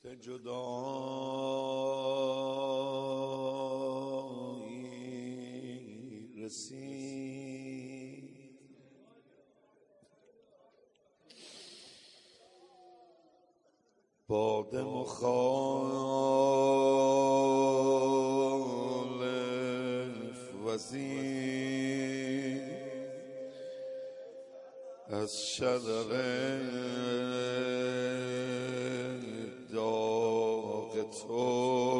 وقت جدایی رسید، باد مخالف وزید از شرق داغ تو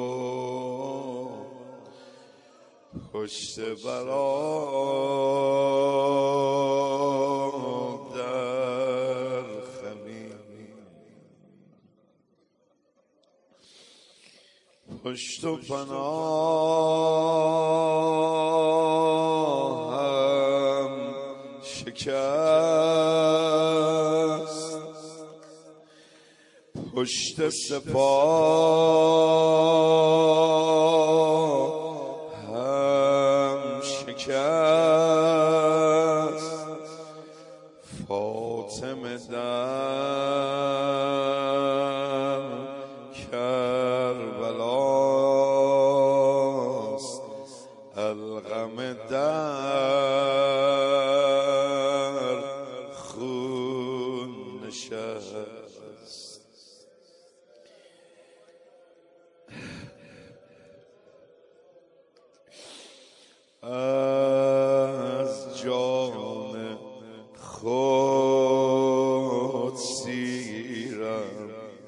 پشت برادر خمید، پشت و پناهم شکست، پشت سپاه هم شکست، فاطمه در کربلاست، القمه در خون نشست. از جان خود سیرم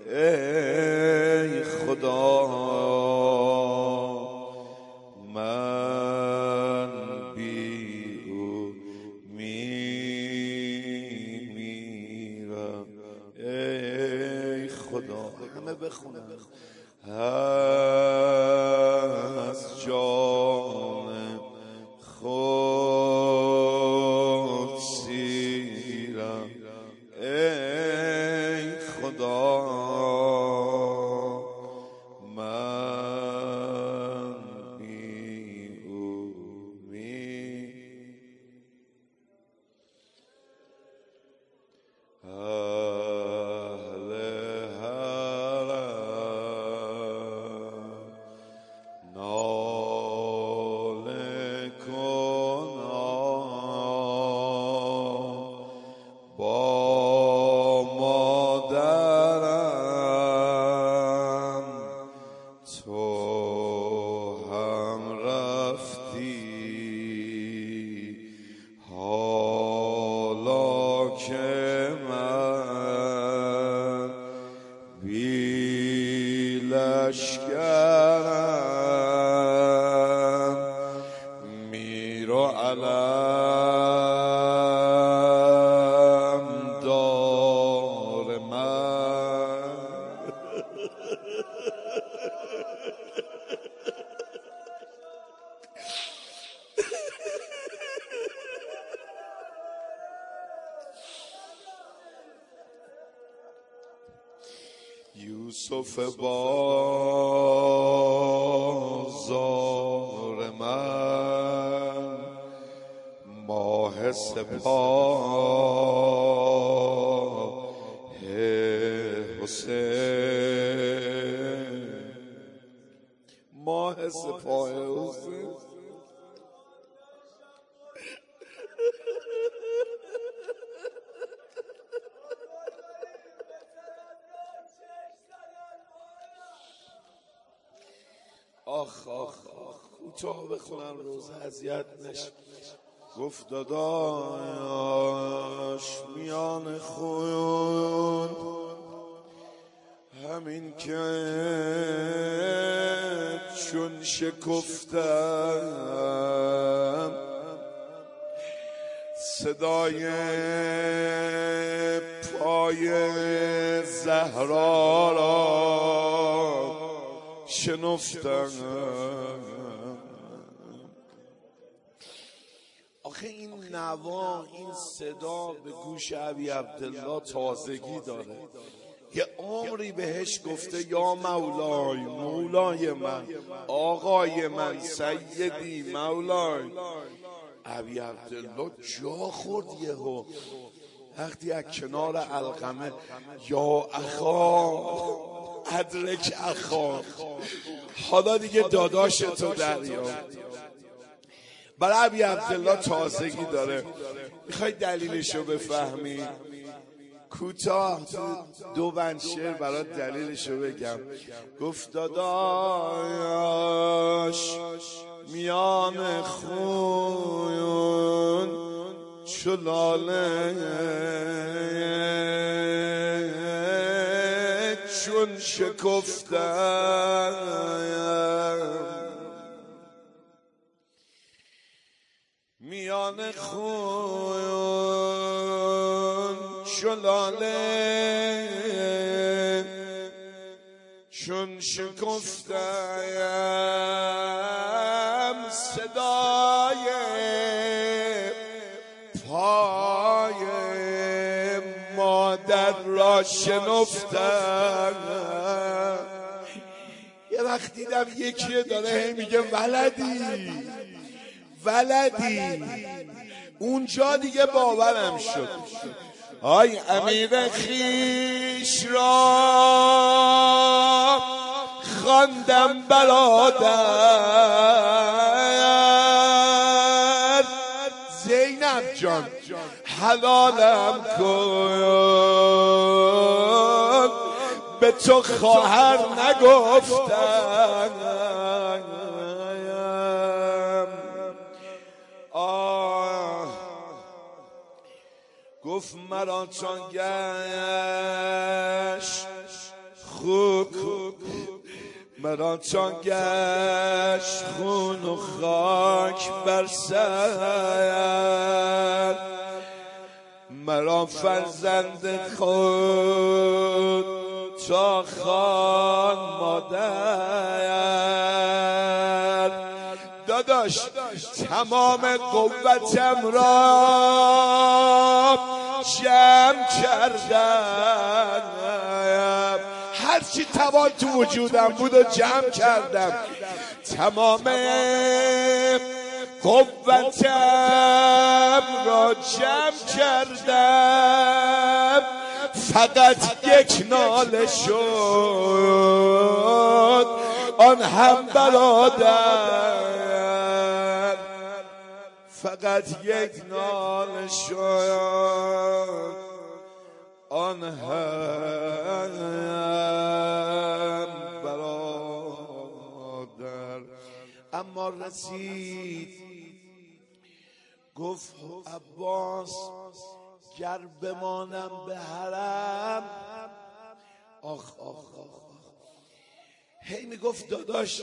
ای خدا، من بی او میمیرم ای خدا. همه بخونم. از جان خود سیرم ای خدا، من بی او اهل حرم ناله کنان با مادرم، تو هم رفتی حالا که من بی لشکرم، میر و علم دار من. یوسف بازار من، ماه سپاه حسین، ماه سپاه حسین. آخ آخ آخ، کوتاه بخونم روز اذیت نشه. گفت داداش میان خون همین که چون شکفتم، صدای پای زهرا را شنفتم. آخه این نوا، این صدا به گوش ابی عبدالله تازگی داره. یه عمری بهش گفته یا مولای، مولای من، آقای من، سیدی، مولای. ابی عبدالله جا خورد یهو وقتی از کنار علقمه یا اخا ادرک اخا، حالا دیگه داداش تو دریا. برای ابی عبدالله تازگی داره. میخوای دلیلشو بفهمی؟ کوتاه دو بند شعر برات دلیلشو بگم. گفت داداش میان خون چو لاله چون شکفتم، میان خون چو لاله چون شکفتم، صدای پای مادر را شنفتم. یه وقت دیدم یکی داره هی میگه ولدی، اونجا دیگه باورم شد. آی امیر خیش را خواندم برادر، زینب جان حلالم کن، به تو خواهر نگفتم. گفت مرا چون گشت خوب، مرا چون گشت خون و خاک بر سر، مرا فرزند خود تا خان مادر. داداش تمام قوتم را جمع کردم، هرچی توان تو وجودم بود و جمع کردم، تمام قوتم را جمع کردم، فقط یک ناله شد آن هم برادر، فقط یک ناله شد آن هم برادر. اما رسید گفت عباس گر بمانم به حرم. آخ هی میگفت داداش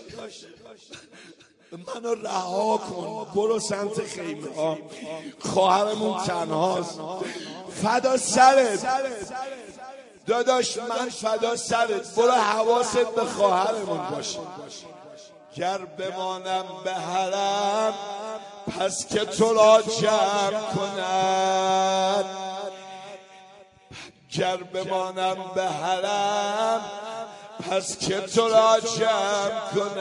منو رها کن، برو سمت خیمه ها، خواهرمون تنهاست، فدا سرت داداش، من فدا سرت، برو حواست به خواهرمون باشه. گر بمانم به حرم پس که تو را جمع کند، گر بمانم به حرم پس که تو را جمع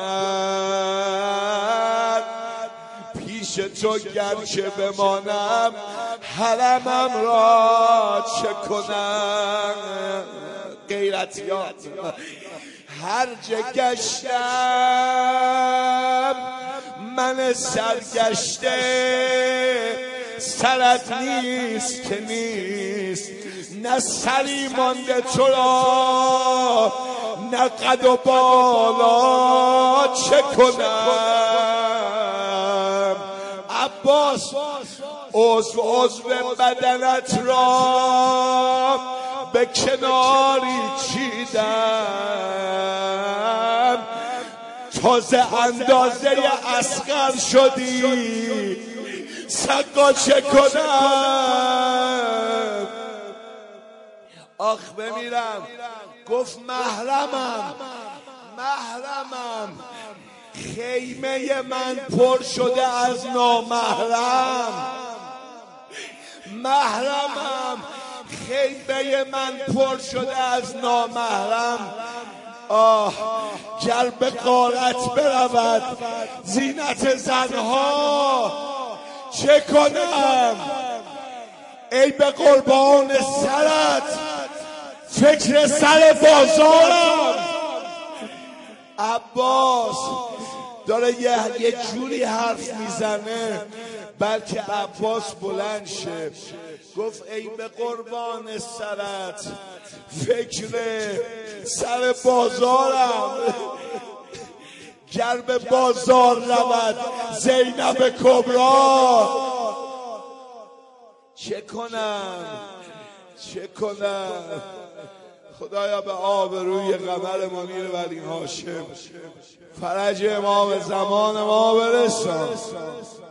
کند، پیش تو گرچه بمانم حرمم را چه کنم. غیرتیات هر جا گشتم من سرگشته، سرت نیست که نیست، نه سری مانده تو را نه قد و بالا چه کنم. عباس عضو بدنت را به کناری چیدم، تازه اندازه اصغر شدی، سقا چه کنم. آخ بمیرم. گفت محرمم، خیمه من پر شده از نامحرم، خیمه من پر شده از نامحرم. آه گر به غارت برود زینت زنها چه کنم. ای به قربان سرت فکر سر بازارم عباس داره یه جوری حرف میزنه بلکه عباس بلند شه. گفت ای به قربان سرت، فکر سر بازارم، گر به بازار رود زینب کبرا، چه کنم خدایا به آبروی قمر منیر ولی هاشم فرج امام زمان ما برسان.